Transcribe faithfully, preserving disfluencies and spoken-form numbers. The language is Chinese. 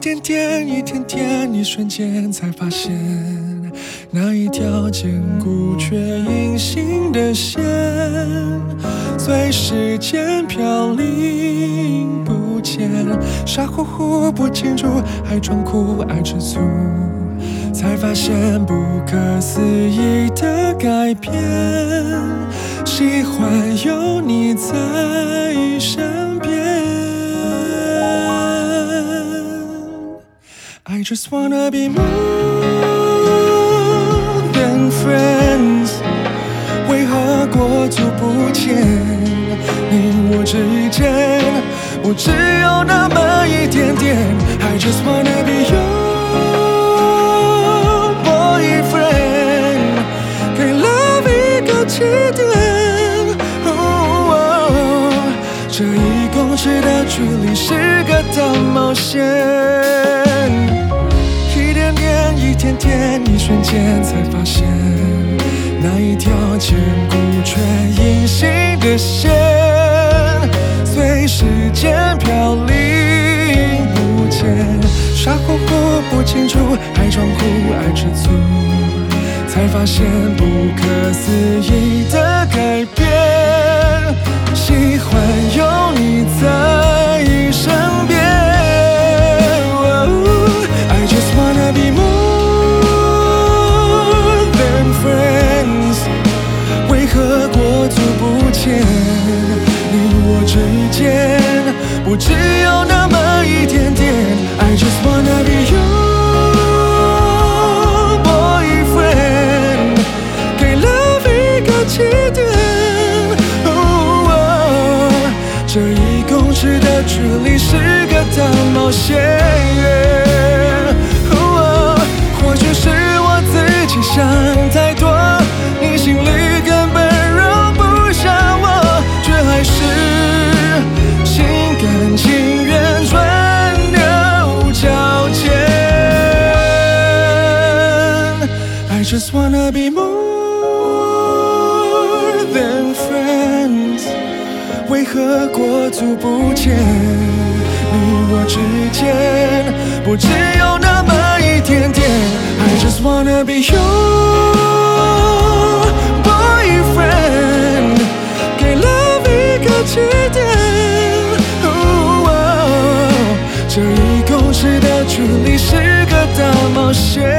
点点，一天天，一瞬间才发现，那一条坚固却隐形的线，随时间飘零不见。傻乎乎不清楚，爱装酷爱吃醋，才发现不可思议的改变。喜欢有你在身边。I just wanna be more than friends， 为何过足不前？你我之间不只有那么一点点。I just wanna be your boyfriend， 给 love 一个起点。哦哦，这一公尺的距离是个大冒险。一天天，一瞬间才发现，那一条坚固却隐形的线，随时间飘零不见。傻乎乎不清楚，爱装酷爱吃醋，才发现不可思议的改变。喜欢有你在身边。I just wanna be more何过足不前？你我之间不只有那么一点点。I just wanna be your boyfriend， 给 love 一个起点。哦哦，这一公尺的距离是个大冒险。哦哦，或许是我自己想太多，你心里根本还是心甘情愿钻牛角尖。I just wanna be more than friends， 为何过足不前？你我之间不只有那么一点点。I just wanna be your boyfriend， 给 love一个起点。哦哦，这一公尺的距离是个大冒险。